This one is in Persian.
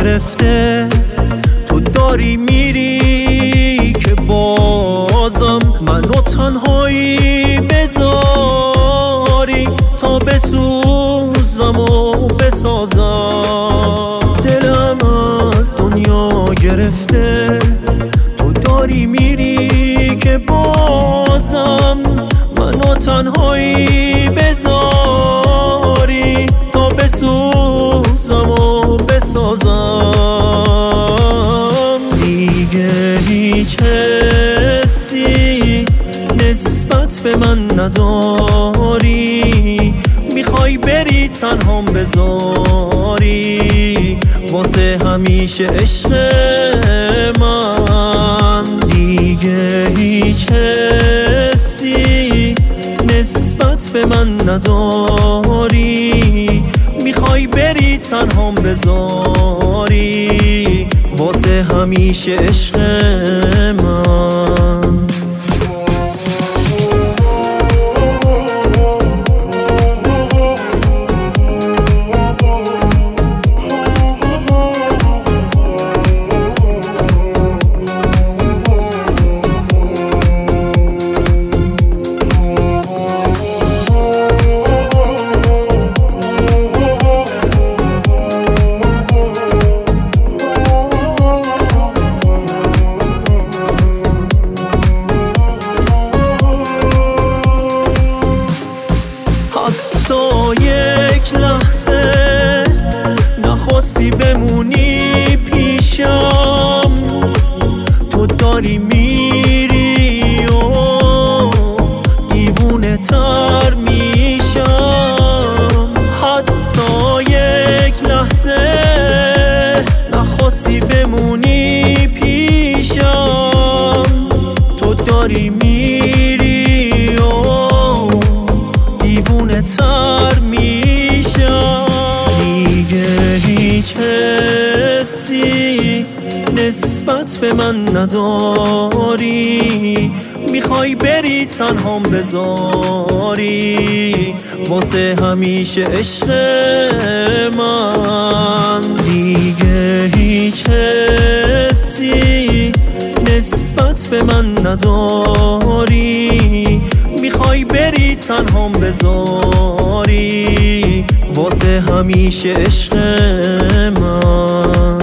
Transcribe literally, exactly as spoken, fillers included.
گرفته، تو داری میری که بازم منو تنهایی بذاری تا بسوزم و بسازم. دلم از دنیا گرفته، تو داری میری که بازم منو تنهایی بذاری تا بسوزم و بسازم. دیگه هیچ حسی نسبت به من نداری، میخوای بری تنهام بذاری واسه همیشه عشق من. دیگه هیچ حسی نسبت به من نداری، میخوای بری تنهام بذاری واسه همیشه عشق من. حتی یک لحظه نخواستی بمونی پیشم، تو داری میری و دیوونه تر میشم. حتی یک لحظه نخواستی بمونی پیشم، تو داری میری و دیوونه تر میشم. دیگه هیچ حسی نسبت به من نداری، میخوای بری تنهام بذاری واسه همیشه عشق من. دیگه هیچ حسی نسبت به من نداری، میخوای بری تنهام بذاری واسه همیشه عشق من.